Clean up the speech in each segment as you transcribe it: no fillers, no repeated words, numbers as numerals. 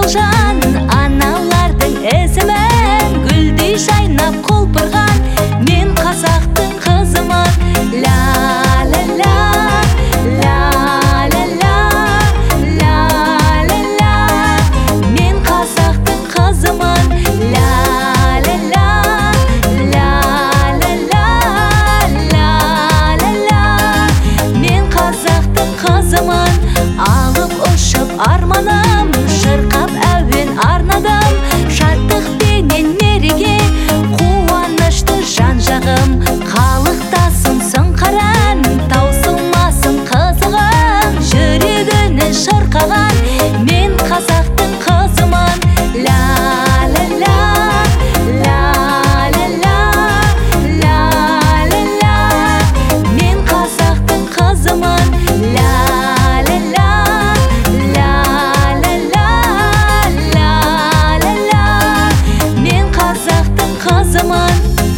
шаршылжан аналардың ізімен гүлдей жайнап құлпырған мен қазақтың қызымын. Ла-ла-ла, ла-ла-ла, ла-ла-ла, мен қазақтың қызымын. Ла-ла-ла, ла-ла-ла, ла-ла-ла, мен қазақтың қызымын. Алып ұшып арманым, шырқап әуен арнадым, шаттықпенен мереке, қуанышты жан-жағым. Қалықтасын сұңқаран, таусылмасын қызығым, жүрегінен шырқаған мен қазақтың қызымын. Ла-ла-ла, ла-ла-ла, ла-ла-ла, мен қазақтың қызымын. Ла-ла-ла, ла-ла-ла, ла-ла-ла, мен қазақтың қызымын.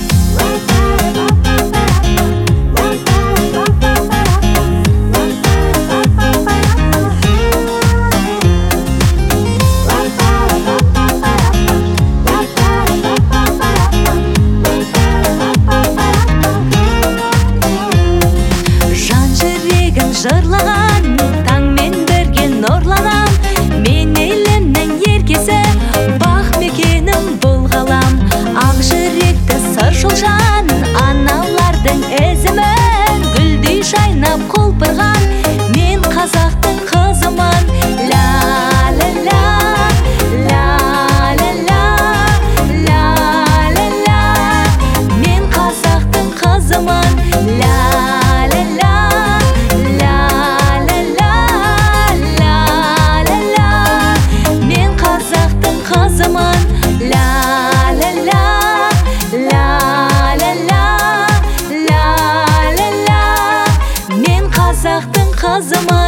Жан жүрегім жырлаған, таңмен бірге нұрланам, мен елімнің еркесі, бақ мекенім бұл ғалам. Ақ жүректі сыршылжан аналардың ізімен гүлдей жайнап құлпырған мен қазақтың қызымын. Ла-ла-ла, ла-ла-ла, ла-ла-ла, мен қазақтың қызымын. Ла-ла-ла, ла-ла-ла, ла-ла-ла, мен қазақтың қызымын. Ла-ла-ла, ла-ла-ла, ла-ла-ла, мен қазақтың қызымын.